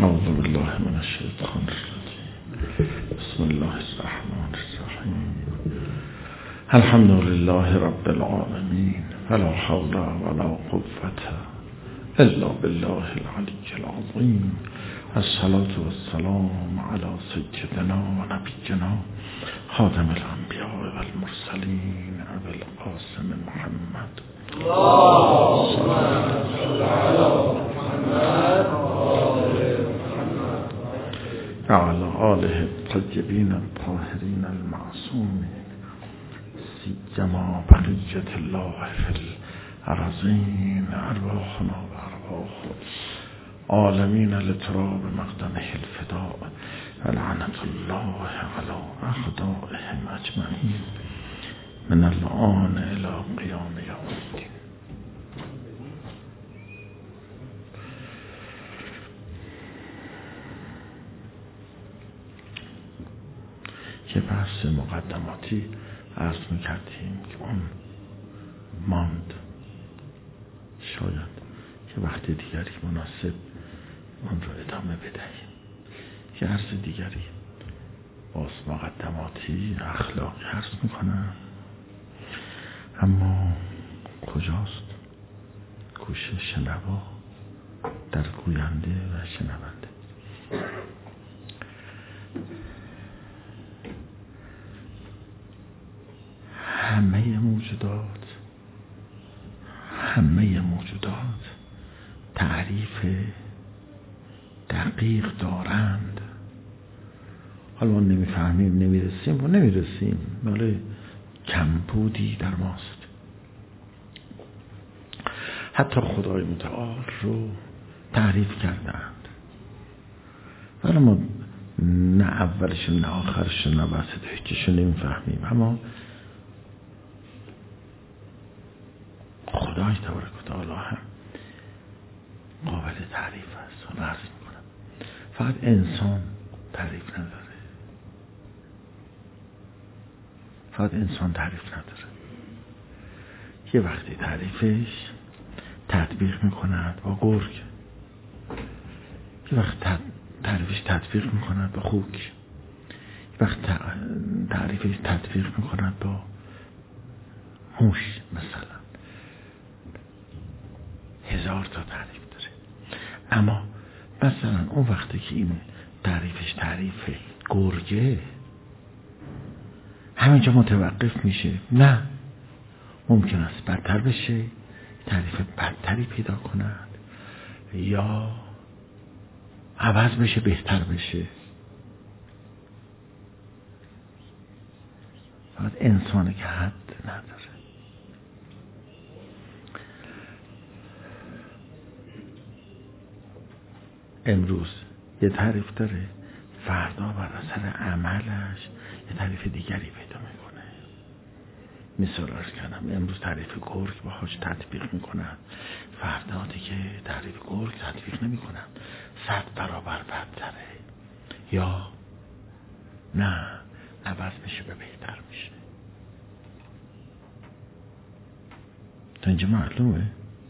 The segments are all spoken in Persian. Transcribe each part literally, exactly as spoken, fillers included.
اعوذ بالله من الشیطان الرجیم. بسم الله الرحمن الرحیم. الحمد لله رب العالمین ولا حول ولا قوة الا بالله العلی العظیم. الصلاة والسلام علی سیدنا و نبینا خاتم الانبیاء والمرسلین ابی القاسم محمد اللهم صل علی محمد وعلى آله الطيبين الطاهرين المعصومين سيما بقية الله في الأرضين أرواحنا وأرواح عالمين لتراب مقدمه الفداء ولعنة الله على أعدائهم أجمعين من الآن إلى قيام يوم الدين. که بحث مقدماتی عرض میکردیم که اون ماند، شاید که وقت دیگری مناسب اون رو ادامه بدهیم. که عرض دیگری باز مقدماتی اخلاقی عرض میکنم، اما کجاست گوش شنوا در گوینده و شنونده. همه موجودات همه موجودات تعریف دقیق دارند. حالا ما نمیفهمیم، نمیرسیم و نمیرسیم، ولی کمبودی در ماست. حتی خدای متعال رو تعریف کردند، ولی ما نه اولش نه آخرش نه وسط هیچیشو نمیفهمیم. اما خدای تبارک و تعالی هم قابل تعریف است. و عرض میکنم فقط انسان تعریف نداره، فقط انسان تعریف نداره. یه وقتی تعریفش تطبیق میکند با گرگ، یه وقت تعریفش تطبیق میکند با خوک، یه وقت تعریفش تطبیق میکند با موش. مثلا هزار تا تعریف داره. اما مثلا اون وقتی که این تعریفش تعریف گرگه، همینجا متوقف میشه؟ نه، ممکن است بدتر بشه، تعریف بدتری پیدا کند، یا عوض بشه بهتر بشه. فقط انسانه که حد نداره. امروز یه تعریف داره، فردا بر اثر عملش یه تعریف دیگری پیدا میکنه. مثال عرض کردم، امروز تعریف گرگ باهاش تطبیق میکنن، فردا دیگه تعریف گرگ تطبیق نمیکنن، صد برابر بدتره، یا نه عوض میشه به بهتر میشه. تا اینجا معلومه؟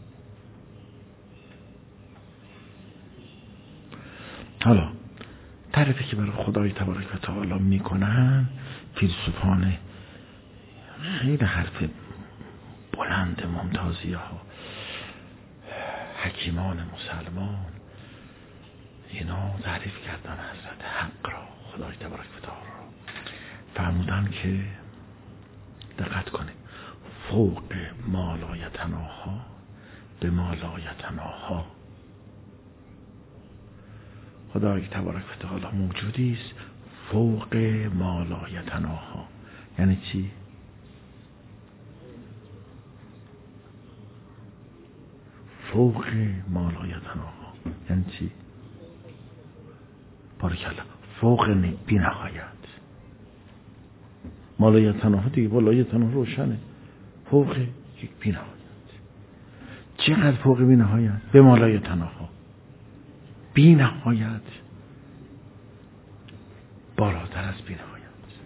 حالا تعریفی که برای خدای تبارک و تعالی میکنن فیلسوفان خیلی حرف بلند ممتازی ها، حکیمان مسلمان، اینا تعریف کردن حضرت حق را، خدای تبارک و تعالی را. فرمودن که دقت کنید، فوق ما لا یتناها به ما لا یتناها. خدای تبارک و تعالی موجودی است فوق ما لا یتناها. یعنی چی؟ فوق ما لا یتناها یعنی چی؟ بارکالله، فوق بی نهایت. ما لا یتناها دیگه با لا یتناها روشنه، فوق یک بی نهایت. چقدر فوق بی نهایت؟ به ما لا یتناها، بی نهایت، بالاتر از بی نهایت.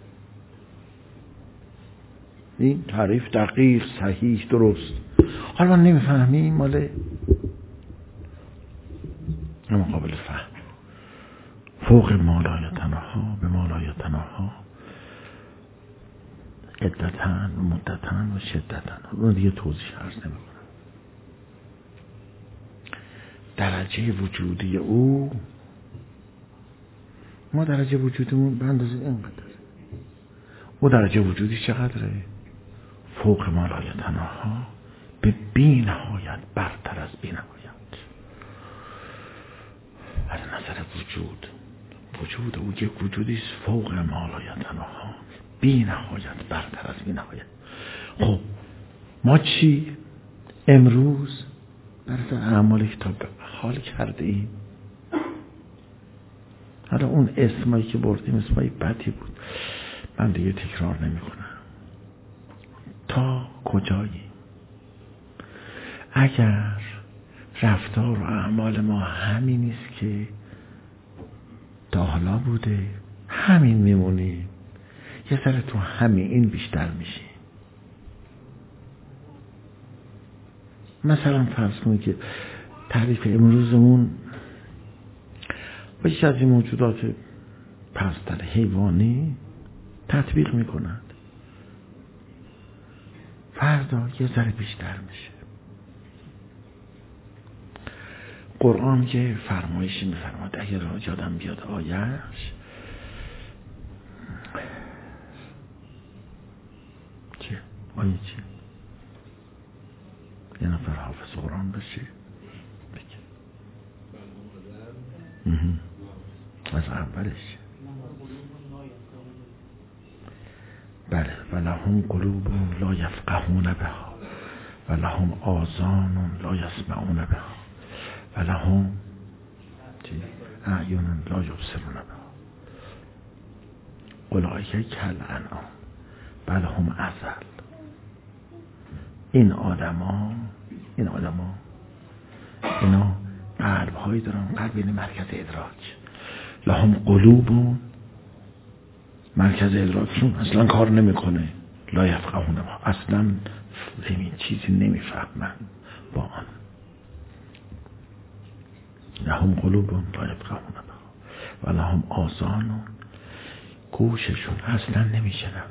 این تعریف دقیق، صحیح، درست. حالا نمیفهمیم، مال مقابل فهم. فوق مالایتنها به مالایتنها عدتن و مدتن و شدتن. اون دیگه توضیح عرض نمی کنم. درجه وجودی او، ما درجه وجودیمون به اندازه اینقدر. او درجه وجودی چقدره؟ فوق مالایتنها به بی نهایت، برتر از بی نهایت. از نظر وجود، وجود او یک وجودی است فوق مالایتنها، بی نهایت، برتر از بی نهایت. خب ما چی امروز برای اعمال کتاب حال کرده ایم؟ حالا اون اسمایی که بردیم اسمای بدی بود، من دیگه تکرار نمی کنم. تا کجایی؟ اگر رفتار و اعمال ما همین نیست که تا حالا بوده، همین میمونی، یه ذره تو همین این بیشتر میشی. مثلا فرض کنید که تعریف امروزمون با یکی از این موجودات پستر حیوانی تطبیق میکنند، فردا یه ذره بیشتر میشه. قرآن که فرمایشی میفرماد، اگر یادم بیاد آیهش چه؟ آیه چه؟ یه نفر حافظ قرآن بشه بگه از اولش. بله، ولهم قلوب لا یفقهون بها ولهم آذان لا یسمعون بها ولهم اعین لا یبصرون بها اولئک کالانعام بل هم اضل. این آدما این آدما اینا قلب هایی دارن، قلب یعنی مرکز ادراک. لهم قلوب، مرکز ادراکشون اصلا کار نمیکنه. لا یفقهون بها، اصلا این چیزی نمیفهمن با آن. لهم قلوب لا یفقهون بها و لهم آذان، گوششون اصلا نمیشنوه.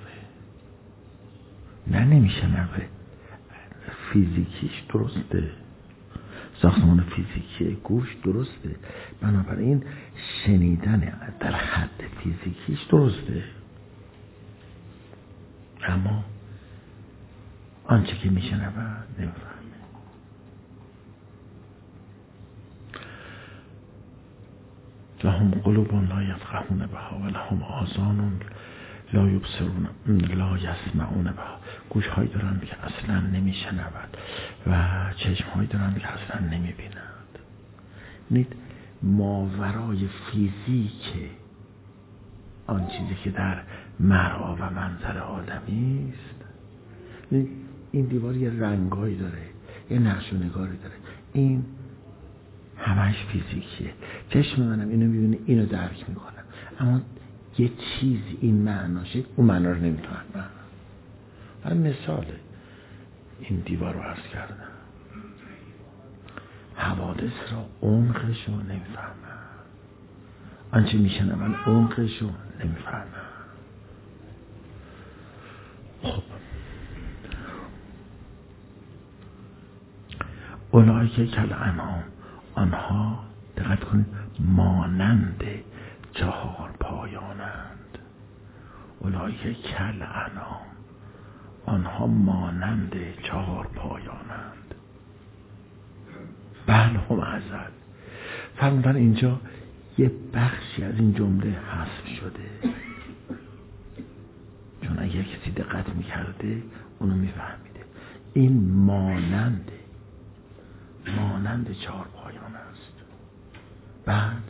نه نمیشنوه، فیزیکیش درسته، ساختمان فیزیکی گوش درسته، بنابراین شنیدن در حد فیزیکیش درسته، اما آنچه که میشنوه نمیفهمه. لهم قلوب لا یفقهون بها و لهم آذان لا یبصرون لا یسمعون بها، گوش هایی دارند که اصلا نمیشنوند و چشم هایی دارند که اصلا نمیبینند. نید ماورای فیزیک آن چیزی که در مرعا و منظر آدمی است. این دیوار یه رنگایی داره، یه نقش و نگاری داره، این همش فیزیکیه. چشم منم اینو میبینه، اینو درک میکنم، اما یه چیزی این معناشه، اون معنا رو نمیتونم. من مثاله این دیوار رو عرض کردم، حوادث را عمقش رو نمیفهمم، آنچه میشنم من عمقش رو نمیفهمم. خب اولئک کالانعام، آنها دقت کنید مانند چهار پایانند. اولئک کالانعام، آنها مانند چهار پایانند. بل هم اضل. فرمودن اینجا یه بخشی از این جمله حذف شده، چون اگر کسی دقت میکرده اونو میفهمیده. این مانند مانند چهار پایان است. بعد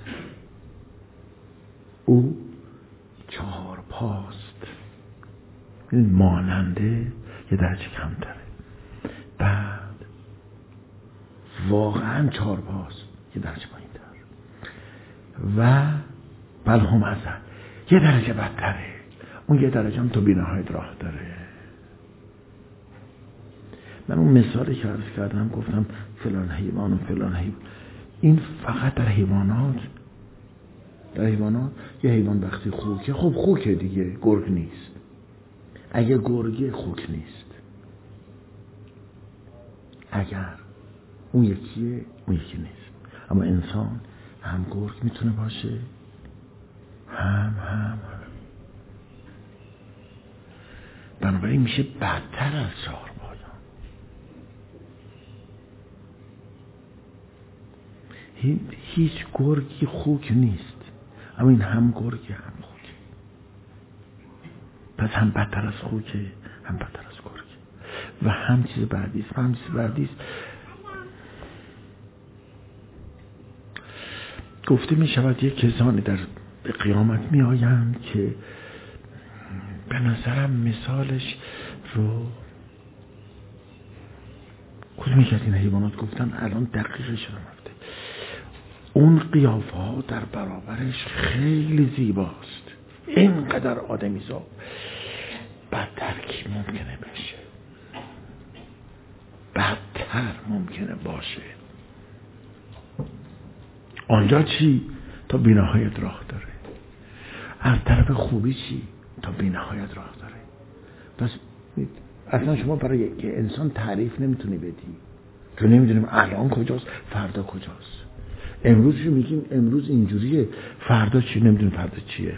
او چهار پاست، این ماننده یه درجه کمتره. بعد واقعا چهار پاست، یه درجه پایین‌تر. و بل هم اضل، یه درجه بدتره، اون یه درجه هم تو بی‌نهایت راه داره. من اون مثالی که عرض کردم گفتم فلان حیوان و فلان حیوان، این فقط در حیوانات، در در حیوانات یه حیوان وقتی خوکه، خب خوکه دیگه، گرگ نیست. اگه گرگه خوک نیست، اگر اون یکیه اون یکی نیست. اما انسان هم گرگ میتونه باشه هم هم بنابراین میشه بدتر از چهارپایان. هیچ گرگی خوک نیست، اما این هم گرگه هم خوکه. پس هم بدتر از خوکه هم بدتر از گرگه و هم چیز بعدیست و هم چیز بعدیست. گفته می شود یک کسانی در به قیامت می آیند که به نظرم مثالش رو کدومی که این حیوانات گفتن الان دقیقش رو رفته. اون قیافه ها در برابرش خیلی زیباست. اینقدر آدمیزاد بدتر کی ممکنه بشه؟ بدتر ممکنه باشه. آنجا چی؟ تا بی‌نهایت راه داره. از طرف خوبی چی؟ تا بی‌نهایت راه داره. پس اصلا شما برای یک انسان تعریف نمیتونی بدی، چون نمیدونیم الان کجاست فردا کجاست. امروز چی میگیم؟ امروز اینجوریه، فردا چی؟ نمیدونیم فردا چیه.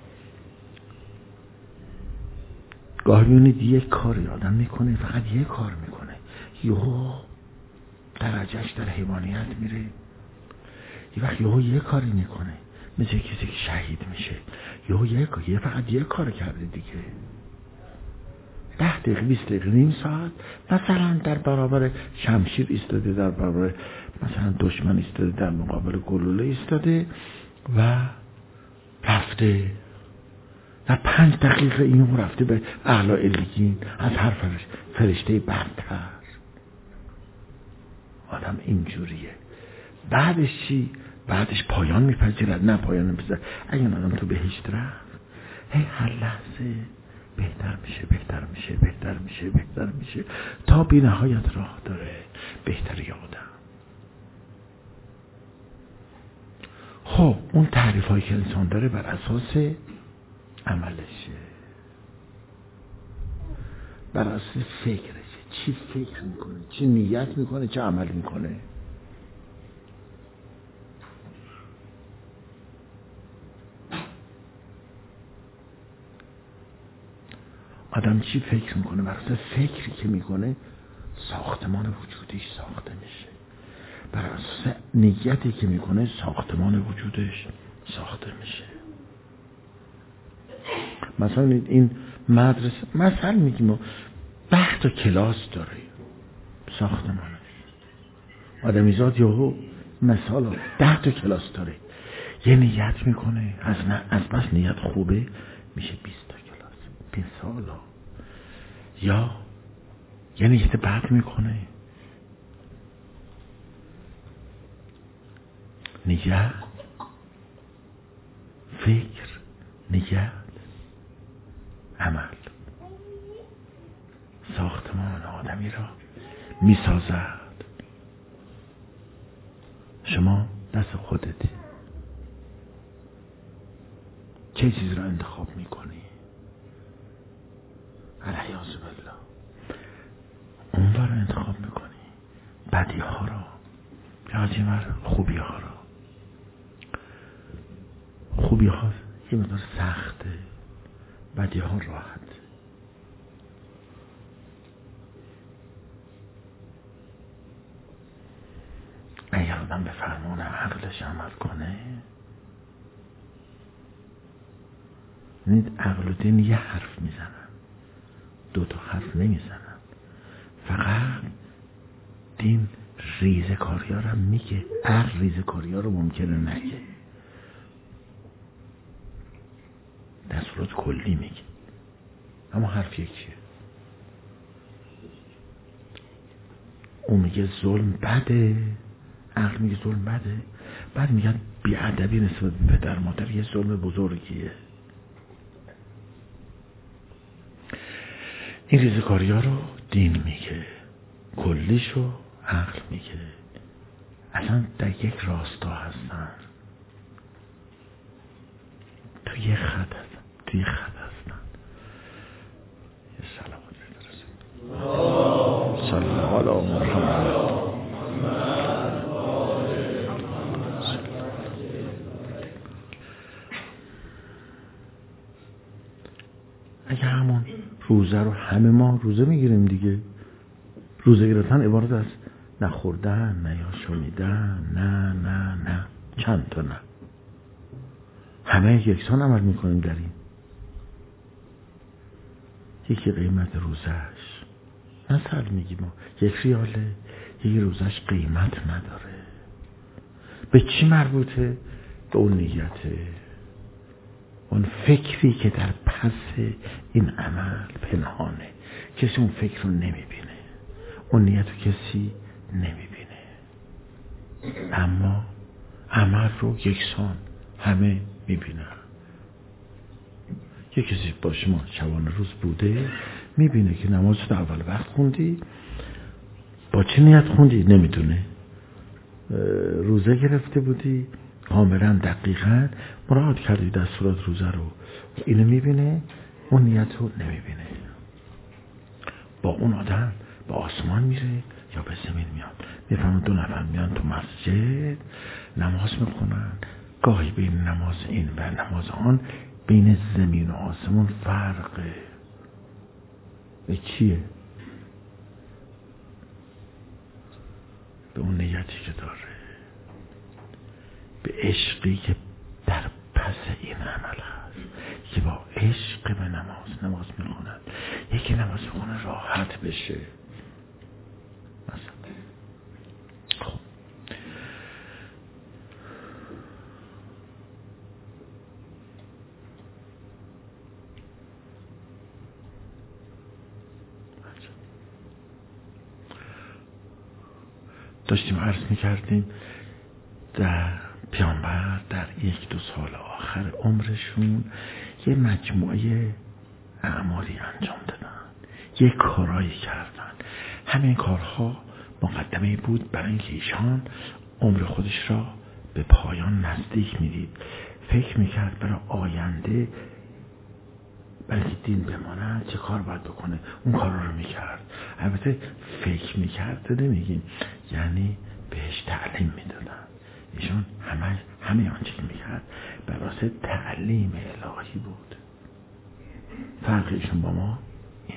گاهی میبینید یک کاری آدم میکنه، فقط یک کار میکنه، یهو درجهش در حیوانیت میره. یه وقت یهو یه کاری میکنه مثل کسی که شهید میشه، یهو یه کار، یه فقط یه کار کرده دیگه. ده دقیقه بیست دقیقه نیم ساعت مثلا در برابر شمشیر ایستاده، در برابر مثلا دشمن ایستاده، در مقابل گلوله ایستاده و رفته در پنج دقیقه اینو رفته به اعلی علیین از هر فرشته برتر. آدم اینجوریه. بعدش چی؟ بعدش پایان میپذیرد؟ نه پایان نمیپذیرد. اگه آدم تو بهشت رفت، هی هر لحظه بهتر میشه بهتر میشه بهتر میشه بهتر میشه تا بی نهایت راه داره بهتری آدم. خب اون تعریف هایی که انسان داره بر اساس عملشه، بر اساس فکرشه. چی فکر میکنه، چی نیت میکنه، چه عمل میکنه. آدم چی فکر میکنه، بر اساس فکری که میکنه ساختمان وجودیش ساخته میشه. بر اساس نیتی که میکنه ساختمان وجودش ساخته میشه. مثلا این مدرسه مثلا میگیم ده تا کلاس داره ساختمانش. آدمیزاد یهو مثلا ده تا کلاس داره، یه نیت میکنه، از نه از بس نیت خوبه میشه بیست تا کلاس بیست سالا. یا یه نیت بد میکنه، نیت فکر نیت عمل ساختمان آدمی را میسازد. شما دست خودتی چه چیز را انتخاب میکنی؟ العیاذ بالله اون را انتخاب میکنی، بدی ها را یا جمر خوبی ها را. خوبی ها یه مقدار سخته، بدی ها راحت. اگر آدم به فرمان عقلش عمل کنه، ببینید عقل و دین یه حرف میزنن، دو تا حرف نمیزنن. فقط دین ریزه کاریا رو میگه، عقل ریزه کاریا رو ممکنه نگه، در صورت کلی میگه. اما حرف یکیه. اون میگه ظلم بده، عقل میگه ظلم بده، بعد میگن بی‌ادبی نسبت به پدر مادر یه ظلم بزرگیه. این ریزکاری ها رو دین میگه، کلیشو عقل میگه. اصلا در یک راستا هستن. توی یه خط هستن، توی یه خط هستن. یه صلوات برسید. صلی الله علی محمد. اگه همون روزه رو همه ما روزه میگیریم دیگه. روزه گرفتن عبارت از نخوردن، نه یا شنیدن، نه نه نه چند تا نه. همه یکسان عمل میکنیم در این. یکی قیمت روزش مثل میگیم ما یک ریاله، یکی روزش قیمت نداره. به چی مربوطه؟ به اون نیته، اون فکری که در پس این عمل پنهانه. کسی اون فکر رو نمیبینه، اون نیت رو کسی نمیبینه، اما عمل رو یکسان همه میبینن. یک کسی با شما شبانه روز بوده میبینه که نماز رو اول وقت خوندی، با چه نیت خوندی نمیدونه. روزه گرفته بودی کاملا دقیقا مراعات کردی دستورات روزه رو، اینو میبینه، اون نیت رو نمیبینه. با اون آدم با آسمان میره یا به زمین میاد. میفهمن دو نفر میان تو مسجد نماز میخونن. گاهی بین نماز این و نماز آن بین زمین و آسمون فرقه. به چیه؟ به اون نیتی که داره، به عشقی که در پس این عمل هست. که با عشق به نماز نماز میخونن. یکی نماز میخونه راحت بشه مثلا. خب داشتیم عرض میکردیم در پیامبر در یک دو سال آخر عمرشون یه مجموعه اعمالی انجام دادن، یه کارایی کردن. همین کارها مقدمه بود برای اینکه ایشان عمر خودش را به پایان نزدیک میدید. فکر میکرد برای آینده برای که دین بماند چه کار باید بکنه، اون کارا رو میکرد. البته فکر میکرد نمیگیم، یعنی بهش تعلیم میدادن. ایشون همه همه آنچه که میکرد برای تعلیم الهی بود. فرق ایشون با ما اینه،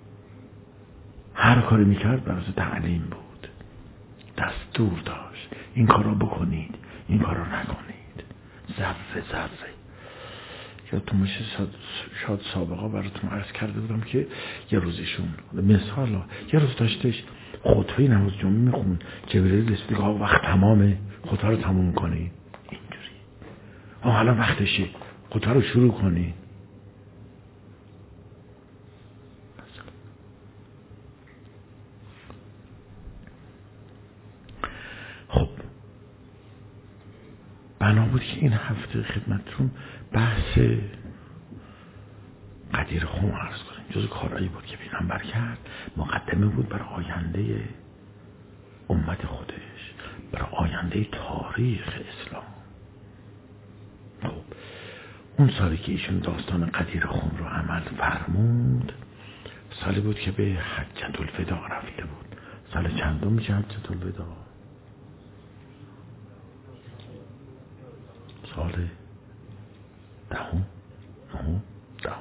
هر کاری میکرد برای تعلیم بود، دستور داشت این کارو بکنید، این کارو نکنید، ذره ذره. یادتون باشه شاید سابقا براتون عرض کرده بودم که یه روزشون مثلا یه روز داشتش خطبه نماز جمعه میخون، جبرئیل رسید که آقا وقت تمامه، خطبه رو تموم کنی. اینجوری آقا حالا وقتشه، خطبه رو شروع کنی. خب بنا بود که این هفته خدمتتون بحث قدیر خم عرض کنیم. جز کارهایی بود که پیغمبر کرد، مقدمه بود برای آینده امت خودش، برای آینده تاریخ اسلام. خب اون سالی که ایشون داستان قدیر خم رو عمل فرمود سالی بود که به حجة الوداع رفته بود. سال چندم میشه حجة الوداع؟ سال دهم نهم دهم.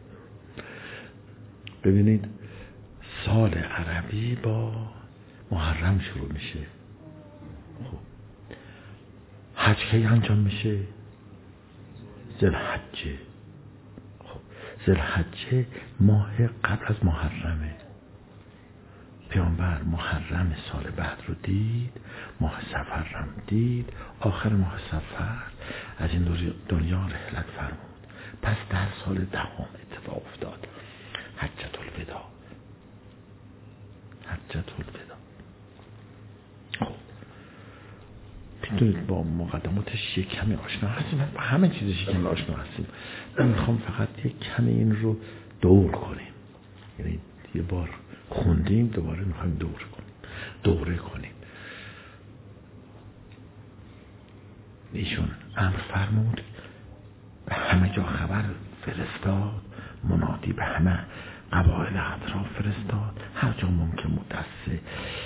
ببینید سال عربی با محرم شروع میشه. خب حج کی انجام میشه؟ ذوالحجه. خب ذوالحجه ماه قبل از محرمه. پیامبر محرم سال بعد رو دید، ماه صفر رو دید، آخر ماه صفر از این دنیا رحلت فرمود. پس در سال دهم اتفاق افتاد حجة الوداع. حجة الوداع. خب میدونید با مقدماتش یک کمی آشنا هستیم، با همه چیزش یک کمی آشنا هستیم. من میخوام فقط یک کمی این رو دور کنیم، یعنی یه بار خوندیم دوباره میخوایم دور کنیم، دوره کنیم. ایشون امر فرمود به همه جا خبر فرستاد، منادی به همه قبایل اطراف فرستاد. هر جا ممکن بود دست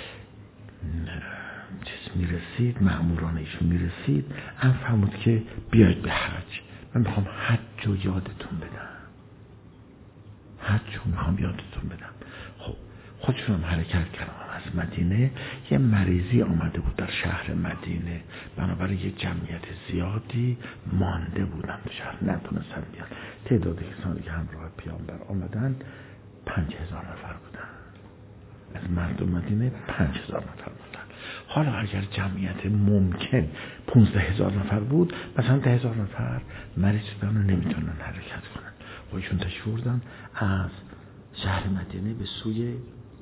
چیز میرسید، مأموران ایشون میرسید، ام فرمود که بیاید به حج. من میخوام حج رو یادتون بدم، حج رو میخوام یادتون بدم. خب خودشون هم حرکت کردن از مدینه. یه مریضی آمده بود در شهر مدینه، بنابراین یه جمعیت زیادی مانده بودن تو شهر، نتونستن بیان. تعداد کسانی که همراه پیامبر آمدن پنج هزار نفر بودن. از مردم مدینه پنج هزار نفر بودن. حالا اگر جمعیت ممکن پونزده هزار نفر بود، مثلا ده هزار نفر مریض بودن و نمیتونن حرکت کنن. خودشون تشریف بردن از شهر مدینه به سوی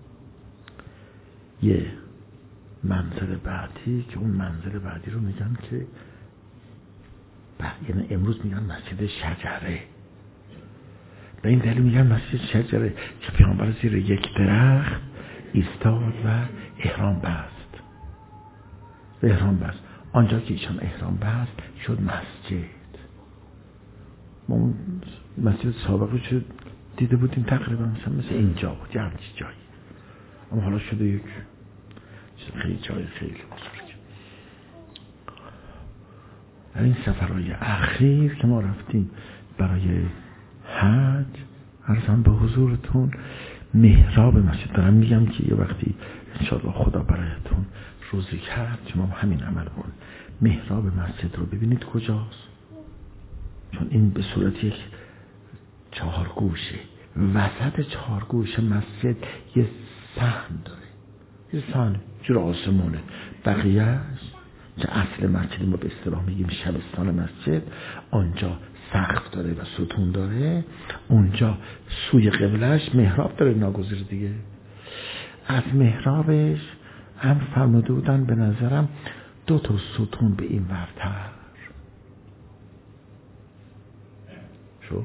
یه منزل بعدی که اون منزل بعدی رو میگن که یعنی امروز میگن مسجد شجره. به این دلیل میگن مسجد شجره که پیامبر زیر یک درخت ایستاد و احرام بست و احرام بست. آنجا که ایشان احرام بست شد مسجد. ما اون مسجد سابقی شد دیده بودیم تقریبا مثلا مثل اینجا بود، یه همچی جایی، اما حالا شده یک خیلی جای خیلی بزرگ. در این سفرهای اخیر که ما رفتیم برای حج، عرضم به حضورتون محراب مسجد، دارم میگم که یه وقتی انشاءالله خدا برایتون روزی کرد شما همین عمل کن. محراب مسجد رو ببینید کجاست، چون این به صورت یک چهار گوشه، وسط چهار گوشه مسجد یه صحن داره، یه صحن جور آسمونه. بقیهش که اصل مسجد ما به اصطلاح میگیم شبستان مسجد، آنجا سقف داره و ستون داره، اونجا سوی قبلش محراب داره ناگزیر دیگه. از محرابش هم فرموده بودن به نظرم دو تا ستون به این ورتر شو،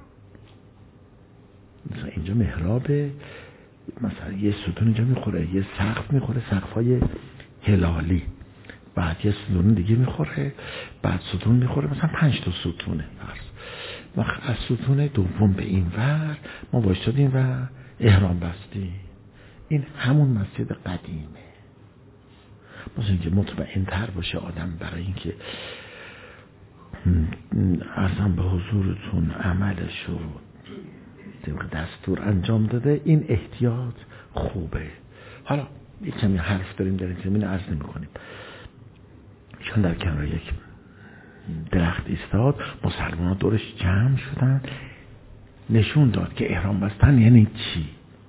مثلا اینجا محرابه، مثلا یه ستون اینجا میخوره، یه سقف میخوره، سقفای هلالی، بعد یه ستون دیگه میخوره، بعد ستون میخوره، مثلا پنج تا ستونه. وقت از ستون دوم به این ور ما وایسادیم و احرام بستیم. این همون مسجد قدیمه. مثلا اینکه مطمئن تر باشه آدم برای اینکه ارزم به حضورتون عملش رو طبق دستور انجام داده، این احتیاط خوبه. حالا یک کمی حرف داریم در این زمینه عرض نمی کنیم. چون در کنار یک درخت ایستاد، مسلمان ها دورش جمع شدن، نشون داد که احرام بستن یعنی چی.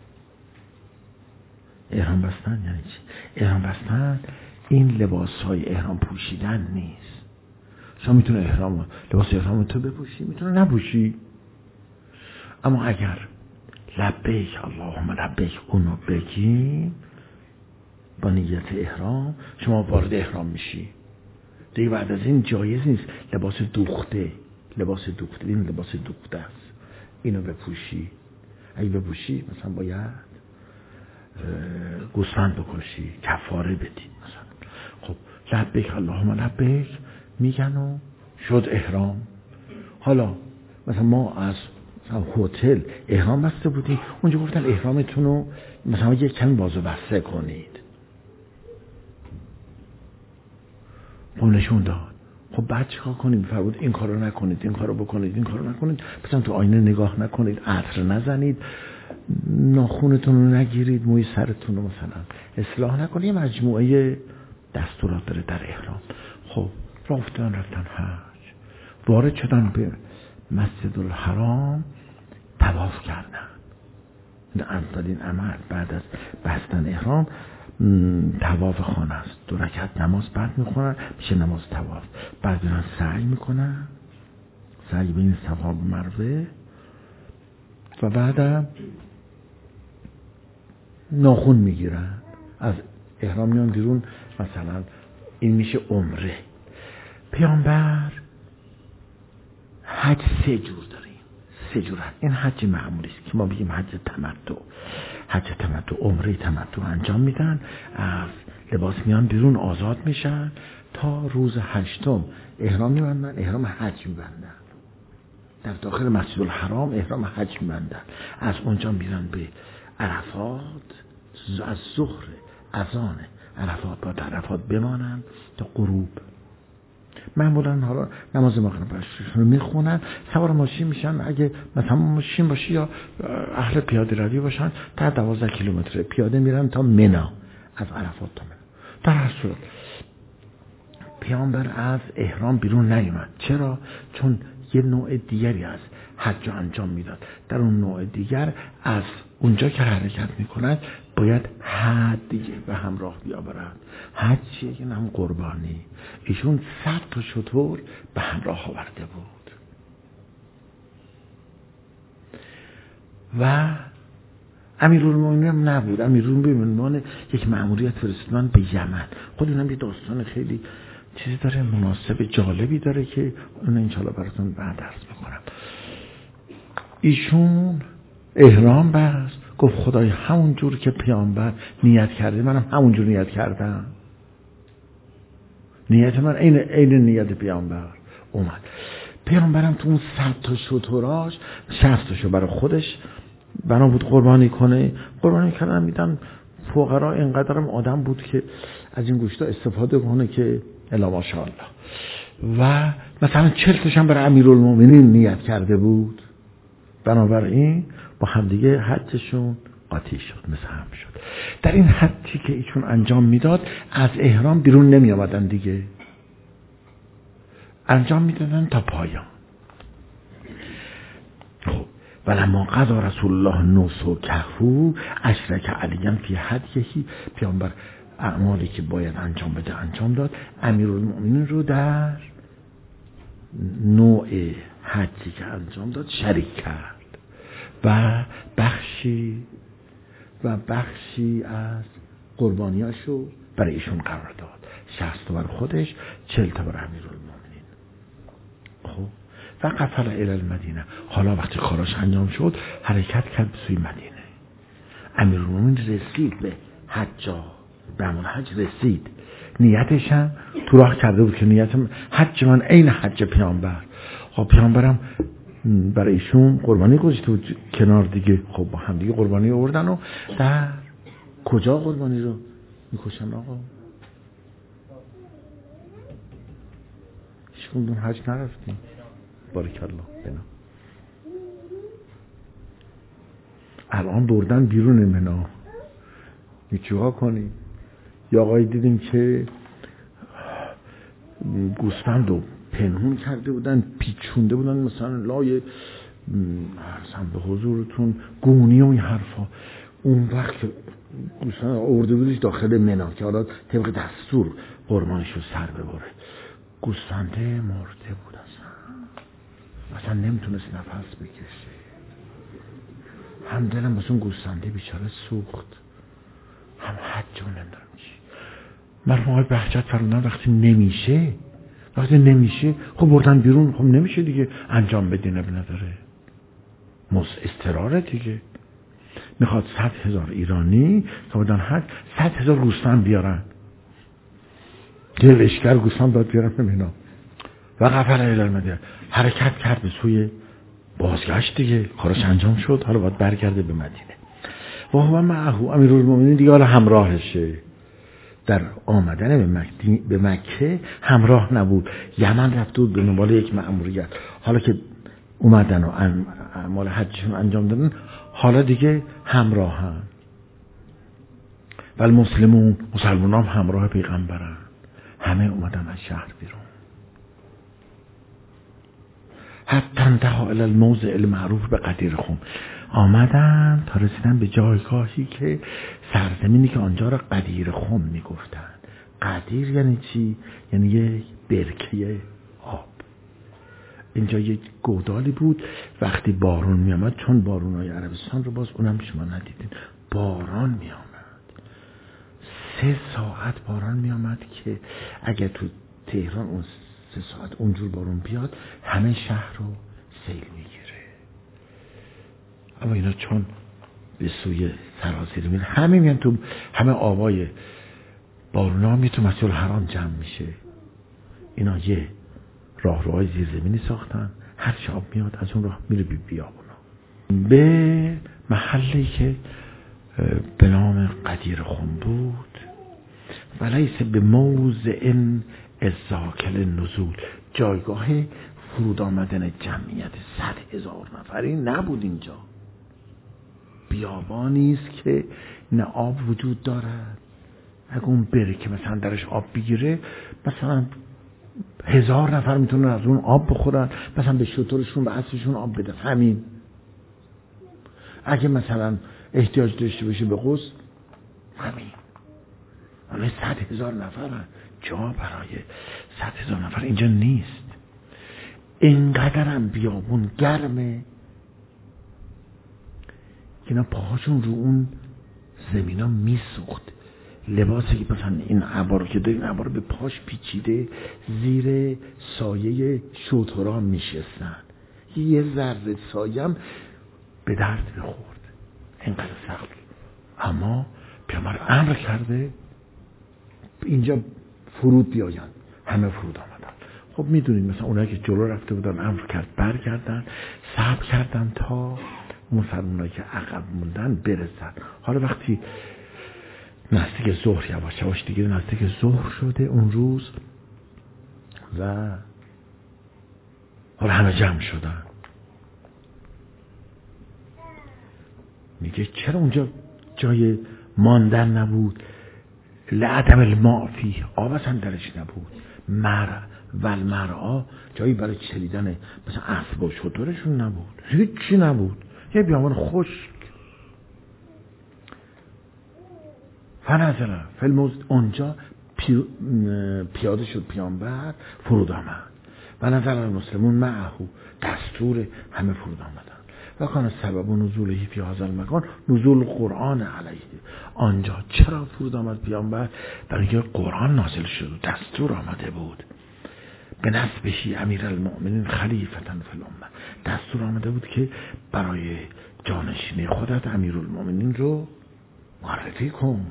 احرام بستن یعنی چی؟ احرام بستن این لباس های احرام پوشیدن نیست. شما میتونه احرام لباس احرام تو بپوشی، میتونه نپوشی، اما اگر لبیک اللهم لبیک اونو بگی با نیت احرام، شما وارد احرام میشی دیگه. بعد از این جایز نیست لباس دوخته، لباس دوخته این لباس دوخته است، اینو بپوشی. اگه بپوشی مثلا باید گوسفند بکشی، کفاره بدی مثلا. خب لبیک اللهم لبیک میگن و شد احرام. حالا مثلا ما از هتل احرام بسته بودیم، اونجا گفتن احرامتون رو مثلا یک کمی بازو بسته کنید. خب نشون داد. خب بعد چیکار کنیم؟ فرمود این کارو نکنید، این کارو بکنید، این کارو نکنید، مثلا تو آینه نگاه نکنید، عطر نزنید، ناخونتون رو نگیرید، موی سرتون رو مثلا اصلاح نکنید. یه مجموعه دستورات داره در احرام. خب رفتن رفتن حج، وارد شدن به مسجد الحرام، طواف کردن. اولین عمل بعد از بستن احرام طواف خانه است. دو رکعت نماز بعد میخونن، میشه نماز طواف. بعد میرن سعی میکنن، سعی بین صفا و مروه، و بعدم ناخون میگیرن، از احرام میان بیرون. مثلا این میشه عمره. پیامبر حج سه جور داریم، سه جور. این حج معمولی است که ما بگیم حج تمتع. حج تمتع، عمره تمتع انجام میدن، از لباس میان بیرون، آزاد میشن تا روز هشتم احرام میبندن، احرام حج میبندن. در داخل مسجد الحرام احرام حج می‌بندن، از اونجا میرن به عرفات، از ظهر اذان عرفات با عرفات بمانن تا غروب. معمولا حالا نماز مغرب رو میخونن، سوار ماشین میشن، اگه مثلا ماشین باشه یا اهل پیاده روی باشن تا دوازده کیلومتر پیاده میرن تا منا، از عرفات تا منا. در هر صورت پیامبر از احرام بیرون نیومد. چرا؟ چون یه نوع دیگری از حج انجام میداد. در اون نوع دیگر از اونجا که حرکت میکند باید هدیه به همراه بیاورد. حج چیه؟ این هم قربانی. ایشون صد تا شتر به همراه آورده بود و امیرالمومنین هم نبود. امیرالمومنین یک مأموریت فرستادن به یمن. خود اینم یه داستان خیلی چیزی داره، مناسب جالبی داره که اون انشالله براتون بعد عرض میکنم. ایشون احرام بست، گفت خدای همون جور که پیامبر نیت کرده منم همون جور نیت کردم. نیت من عین عین نیت پیامبر اومد. پیامبرم تو اون صد تا شتراش شصت تاشو برای خودش بنا بود قربانی کنه. قربانی کردن میدن فقرا. اینقدرم آدم بود که از این گوشتا استفاده کنه که الا ماشاءالله. و مثلا چهل تاش هم برای امیرالمومنین نیت کرده بود. بنابراین با همدیگه حجشون قاطی شد، مثل هم شد. در این حجی که ایشون انجام میداد از احرام بیرون نمی آمدن دیگه، انجام میدادن تا پایان. خب ولما قضا رسول الله نسکه اشرک علیاً فی هدیه، پیامبر اعمالی که باید انجام بده انجام داد. امیرالمومنین رو در نوع حجی که انجام داد شریک کرد و بخشی و بخشی از قربانیاشو برای ایشون قرار داد. شصت تا برای خودش، چهل تا برای امیرالمومنین. خب و قفل الی المدینه. حالا وقتی کاراش انجام شد حرکت کرد به سوی مدینه. امیرالمومنین رسید به حجا، به عمل حج رسید. نیتش هم تو راه کرده بود که نیت حج من عین حج پیامبر. خب پیامبرم برای ایشون قربانی گذاشته بود کنار دیگه. خب با هم دیگه قربانی آوردن. و در کجا قربانی رو میکشن آقا؟ هیچ کدوم حج نرفتیم. بارک الله بنا. الان بردن بیرون منا، چیکار کنیم؟ یا آقای دیدیم که گوسفند رو پنهون کرده بودن، پیچونده بودن مثلا لای ارزم به حضورتون گونی و این حرفا. اون وقت گوسفند آورده بودش داخل منا که حالا طبق دستور قربانشو سر ببره. گوسفنده مرده بود، اصلا اصلا نمیتونست نفس بکشه. هم دلم واسه اون گوسفنده بیچاره سوخت، هم حجم نمیدونم چی. مرحوم آقای بهجت فرمودن وقتی نمیشه وقتی نمیشه خب بردن بیرون. خب نمیشه دیگه انجام بدینه نداره، مز استراره دیگه. میخواد صد هزار ایرانی که بودن حج صد هزار گوسفند بیارن، یه لشکر گوسفند باید بیارن بمینا. و قفل الی المدینه، حرکت کرد به سوی بازگشت دیگه. کارش انجام شد، حالا باید برگرده به مدینه. و هو معه امیرالمومنین دیگه حالا همراهشه. در آمدن به مکه, به مکه همراه نبود. یمن رفته بود به دنبال یک مأموریت. حالا که اومدن و اعمال حجشون انجام دادن حالا دیگه همراه هم. ولی مسلمون مسلمان هم همراه پیغمبرن. همه اومدن از شهر بیرون. حتی انتها الی الموضع المعروف به قدیر خم، آمدن تا رسیدن به جایگاهی که سرزمینی که آنجا را قدیر خم میگفتن. قدیر یعنی چی؟ یعنی یک برکه آب. اینجا یک گودالی بود. وقتی بارون میامد، چون بارونای عربستان رو باز اونم شما ندیدین، باران میامد، سه ساعت باران میامد که اگر تو تهران اون سه ساعت اونجور بارون بیاد همه شهر رو سیل میگیره. اما اینا چون به سوی سرازیر میرن، همه میان تو، همه آبای بارونا می تو مسجد الحرام جمع میشه. اینا یه راهروهای زیرزمینی ساختن، هرچی آب میاد از اون راه میره بی بیابونا به محلی که به نام قدیر خم بود. ولیس به موضع الزاکل نزول، جایگاه فرود آمدن جمعیت صد هزار نفری نبود. اینجا بیابانی است که نه آب وجود دارد. اگه اون بره که مثلا درش آب بگیره، مثلا هزار نفر میتونن از اون آب بخورن، مثلا به شترشون به اسبشون آب بده. همین. اگه مثلا احتیاج داشته باشه به غسل، همین. اما صد هزار نفر جا برای صد هزار نفر اینجا نیست. اینقدرم بیابون گرمه که اینا پاهاشون رو اون زمین ها میسوخت. لباسی که مثلا این عبارو که داریم، عبارو به پاش پیچیده زیر سایه شترها میشستن. یه ذره سایم به درد بخورد، اینقدر سخت. اما پیامبر امر کرده اینجا فرود بیاین. همه فرود آمدن. خب میدونید مثلا اونایی که جلو رفته بودن امر کرد برگردن، صبر کردن تا مسلمانایی که عقب موندن برسن. حالا وقتی نزدیک ظهر، یواش یواش دیگه نزدیک ظهر شده اون روز و حالا همه جمع شدن، میگه چرا اونجا جای ماندن نبود؟ لعدم الماء فیه، آب اصلا درش نبود. مر و المرعا، جایی برای چریدن مثلا اسب و شترشون نبود، هیچی نبود. یه بیابان خشک. فنزل فیلموز، اونجا پی... پیاده شد پیامبر، فرود آمد. و نزل المسلمون معهو، دستور همه فرود آمدن. و کان سبب نزوله فی هذا المکان نزول قرآن علیه. آنجا چرا فرود آمد پیامبر؟ برای اینکه قرآن نازل شد، دستور آمده بود. به نسبهی امیر المؤمنین خلیفتن فی الامه، دستور آمده بود که برای جانشینی خودت امیر المؤمنین رو معرفی کن.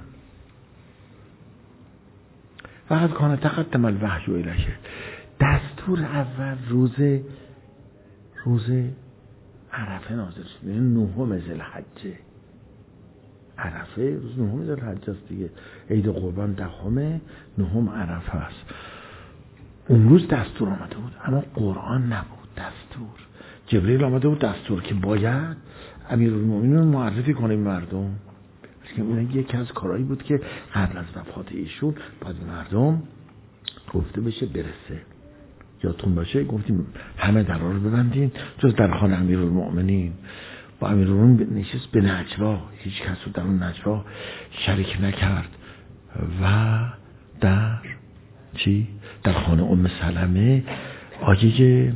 وقت کان تقدم الوحی الیه، دستور اول روز روز عرفه نازل شد، یعنی نهم ذوالحجه. عرفه روز نهم ذوالحجه است دیگه. عید قربان دهمه، نهم عرفه است. اون روز دستور آمده بود، اما قرآن نبود. دستور جبرئیل آمده بود، دستور که باید امیرالمومنین رو معرفی کنه مردم. این یکی از کارهایی بود که قبل از وفات ایشون باید مردم گفته بشه برسه. یادتون باشه گفتیم همه درها رو ببندین جز در خانه امیرالمؤمنین. با امیرالمؤمنین نشست به نجوا، هیچ کس رو در اون نجوا شریک نکرد. و در چی؟ در خانه ام سلمه آیه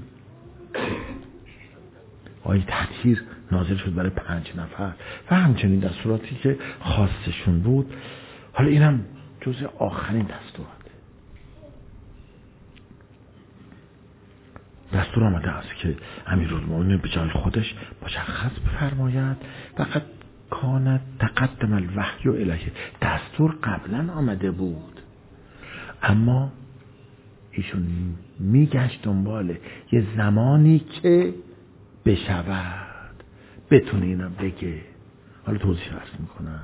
آیه تطهیر نازل شد برای پنج نفر و همچنین دستوراتی که خاصشون بود. حالا اینم جز آخرین دستورات. دستور آمده است که امیرالمومنین به جای خودش مشخص بفرماید فقط کانت تقدم الوحی الیه. دستور قبلا آمده بود، اما ایشون میگشت دنبال یه زمانی که بشود بتونه اینا بگه. حالا توضیح عرض میکنم.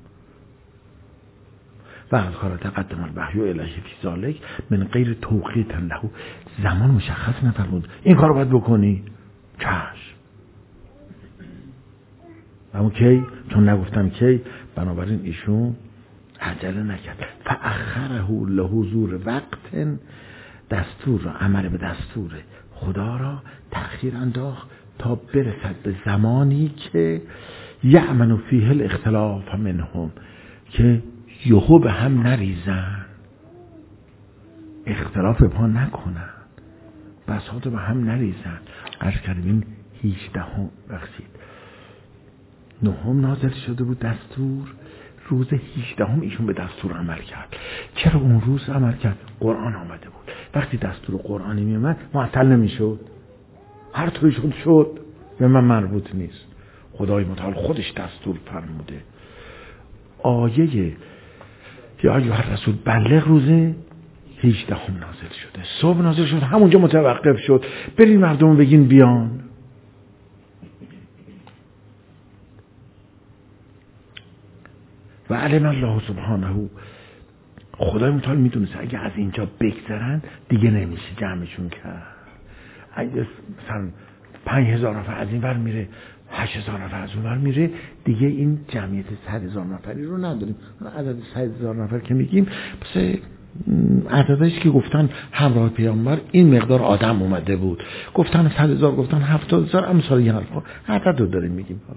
و از کار تقدم الوحی الیه فی ذالک من غیر توقیت له، زمان مشخص نفرمود این کارو باید بکنی. چشم. اما کی؟ چون نگفتم کی، بنابراین ایشون عجله نکرد. فاخره لحضور وقت، دستور را، عمل به دستور خدا را تأخیر انداخت تا برسد به زمانی که یأمن فیه الاختلاف منهم، که یهو به هم نریزن، اختلاف به پا نکنن، بساط به هم نریزن. عرض کردیم هیچدهم بخشید نهم نازل شده بود دستور. روز هیچدهم ایشون به دستور عمل کرد. چرا اون روز عمل کرد؟ قرآن آمده بود. وقتی دستور قرآنی می اومد معطل نمی شد، هر طوری شد شد، به من مربوط نیست. خدای متعال خودش دستور فرموده. آیه یا ایها الرسول بلغ روز هجدهم نازل شده. صبح نازل شد، همونجا متوقف شد. برین مردم بگین بیان. و علم الله سبحانه، خدای متعال میدونست اگه از اینجا بگذرن دیگه نمیشه جمعشون کرد. اگه مثلا پنج هزار نفر از این ور میره، هشت هزار نفر از اون ور میره، دیگه این جمعیت صد هزار نفری رو نداریم. عدد صد هزار نفر که میگیم پس عددش که گفتن همراه پیامبر این مقدار آدم اومده بود، گفتن صد هزار، گفتن هفتاد هزار، امثال این حرفا، عدد رو داریم میگیم. حالا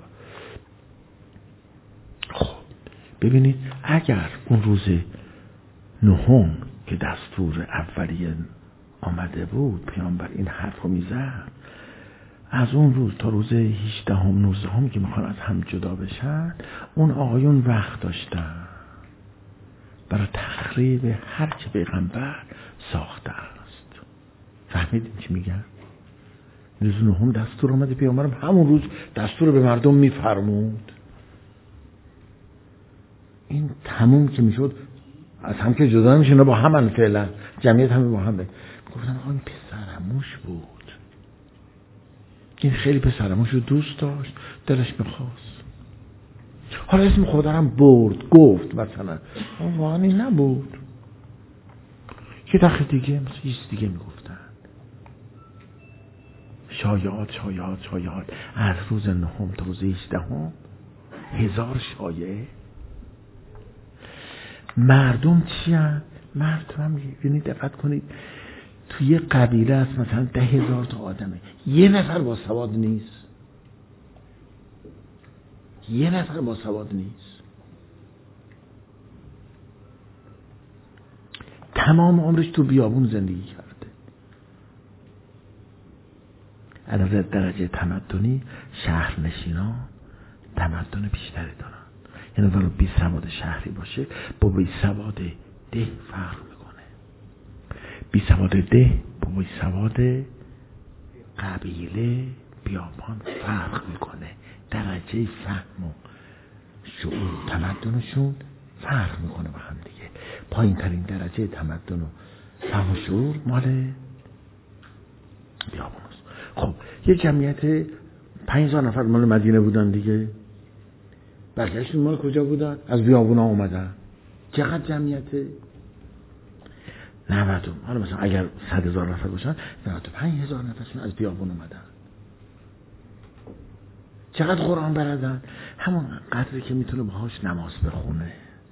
خب ببینید اگر اون روز نهم که دستور اولیه آمده بود پیامبر این حرف رو میزد، از اون روز تا روز هجدهم نوزدهم که میخوان از هم جدا بشن، اون آقایون وقت داشتن برای تخریب هر چه پیغمبر ساخته است. فهمیدین چی میگن؟ روز نهم دستور آمده، پیامبرم همون روز دستور به مردم میفرمود. این تموم که میشد از هم که جدا میشه، با هم فعلا جمعیت همه با همه. گفتن آقا این پسرموش بود، این خیلی پسرموش رو دوست داشت، دلش میخواست. حالا اسم خودم برد گفت مثلا اون واقعا این نبود، یه دخل دیگه مثلا یه چیز دیگه میگفتن. شایعات شایعات شایعات از روز نهم تا روز هجدهم هزار شایعه. مردم چی هست؟ مردم هم یعنی دقت کنید توی یه قبیله است مثلا ده هزار تا آدمه، یه نفر با سواد نیست، یه نفر با سواد نیست. تمام عمرش تو بیابون زندگی کرده. از درجه تمدنی شهرنشینان تمدن بیشتری دارن، یعنی ولو بی سواد شهری باشه با بی سواد ده فرق میکنه. بی سواد ده با بی سواد قبیله بیابان فرق میکنه. درجه فهم و شعور تمدنشون فرق میکنه با هم دیگه. پایین ترین درجه تمدن و فهم و شعور مال بیابان است. خب یه جمعیت پنج هزار نفر مال مدینه بودن دیگه، بقیه‌شون مال کجا بودن؟ از بیابونا اومدن. چقدر جمعیته؟ نود. حالا مثلا اگر صد هزار نفر باشن، نود و پنج هزار نفرشون از بیابون اومدن. چقدر قرآن بلدن؟ همون قدری که میتونه باهاش نماز بخونه.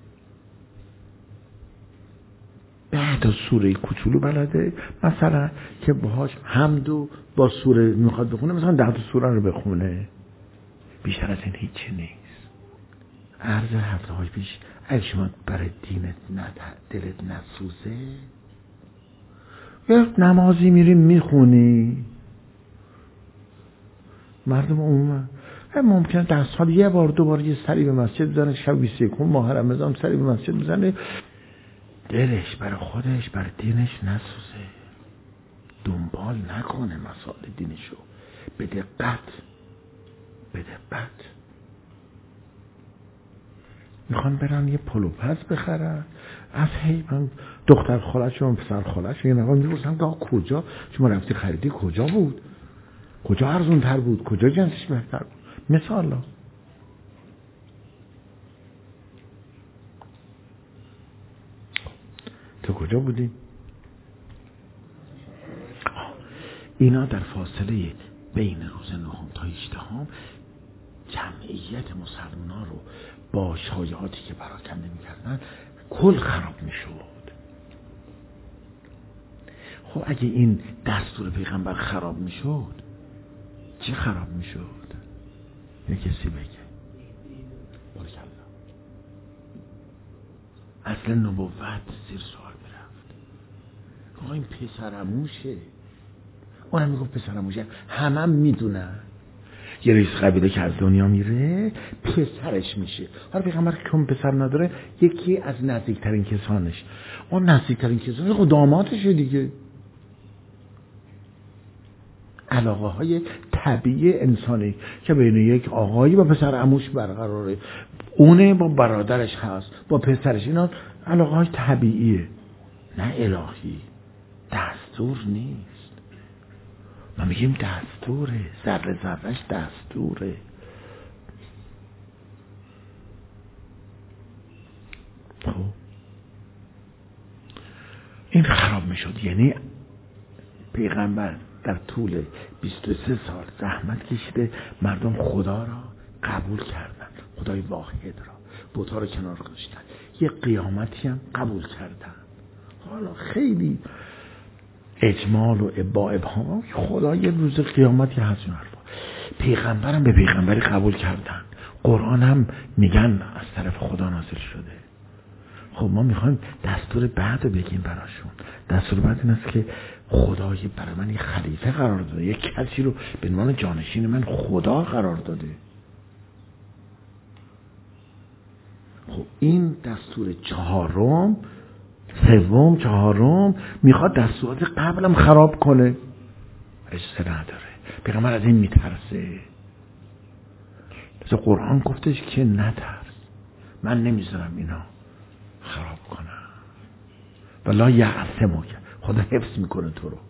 ده تا سوره کوچولو بلده مثلا که باهاش حمد و با سوره میخواد بخونه، مثلا ده تا سوره رو بخونه. بیشتر از این هیچی نیست. عرض هفته های پیش اگه شما برای دینت دلت نسوزه، یه نمازی میری میخونی. مردم عموما ممکنه در سال یه بار دو بار یه سری به مسجد بزنه، شب بیست و یکم ماه رمضان سری به مسجد بزنه، دلش برای خودش برای دینش نسوزه، دنبال نکنه مسائل دینشو. به دقت به دقت میخوان برن یه پلو پز بخرن، از هی من دختر خالش و پسر خالش یه نگاه می‌پرسن که کجا شما رفتی خریدی، کجا بود، کجا ارزون تر بود، کجا جنسش بهتر بود. مثلا تو کجا بودی؟ اینا در فاصله بین روز نهم تا هجدهم جمعیت مسلمان رو با شایعاتی که پراکنده می‌کردن کل خراب می‌شد. خب اگه این دستور پیغمبر خراب می‌شد چه خراب می‌شد؟ یه کسی بگه. بارکالله. اصل نبوت زیر سوال می‌رفت. آقا این پسرموشه، اونم میگفت پسرموشه، همه هم میدونن یه رئیس قبیله که از دنیا میره پسرش میشه. حالا پیغمبر که کم پسر نداره یکی از نزدیکترین کسانش، اون نزدیکترین کسانش خود دامادشه دیگه. علاقه های طبیعی انسانی که بین یک آقایی با پسر عموش برقراره، اونه با برادرش هست با پسرش، اینا علاقه های طبیعیه. نه الهی، دستور نیست. ما میگیم دستوره، ذره ذرهش دستوره. خب این خراب میشد. یعنی پیغمبر در طول بیست و سه سال زحمت کشیده، مردم خدا را قبول کردن، خدای واحد را، بت‌ها رو کنار گذاشتن، یه قیامتی هم قبول کردن. حالا خیلی اجمال و با ابهام، خدا یه روز قیامتی هست این حرفا. پیغمبرم به پیغمبری قبول کردن، قرآن هم میگن از طرف خدا نازل شده. خب ما میخوایم دستور بعد رو بگیم براشون. دستور بعد این است که خدای برای من یه خلیفه قرار داده، یه کسی رو به عنوان جانشین من خدا قرار داده. خب این دستور چهارم، سوم چهارم میخواد دستورات قبلم خراب کنه. اجازه نداره. پیغمبر از این میترسه. مثل قرآن گفتش که نترس، من نمیذارم اینا خراب کنم. ولا یعصمک، خدا حفظ میکنه تو رو.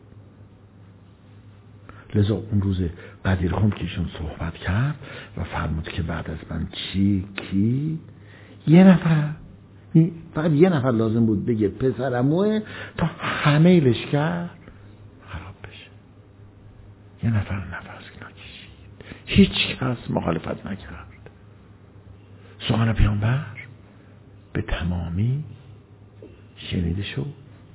لذا اون روز قدیرخم که ایشون صحبت کرد و فرمود که بعد از من چی کی، یه نفر، فقط یه نفر لازم بود بگه پسرموه تا همه لشکر خراب بشه. یه نفر نفس نکشید، هیچ کس مخالفت نکرد. سخن پیامبر به تمامی شنیده شد.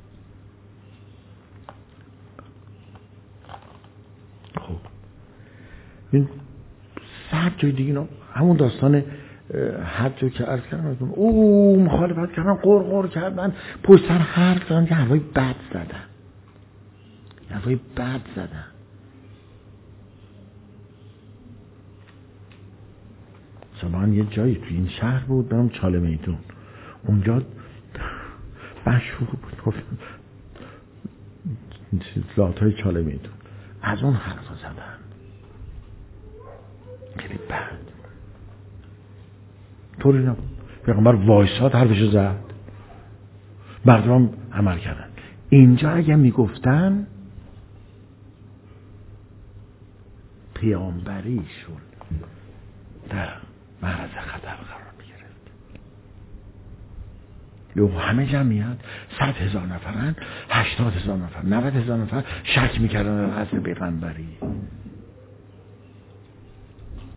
خب این صد جای دیگه نه، همون داستان هر جا که عرض کردم او مخالفت کردن، قرقر کردن، پشت سر حرف زدن، یه حرفای بد زدن، یه حرفای بد زدن. مثلا یه جایی تو این شهر بود، برام چاله میدون، اونجا مشهور بود، گفت ذاتای چاله میدون، از اون حرفا زدن خیلی بد. طوری نبود. پیغمبر وایساد حرفشو زد، مردم عمل کردن. اینجا اگه میگفتن پیامبریشون در معرض خطر قرار میگرفت. لو همه جمعیت صد هزار نفرن، هشتاد هزار نفر، نود هزار نفر شک میکردن در حضرت پیغمبری.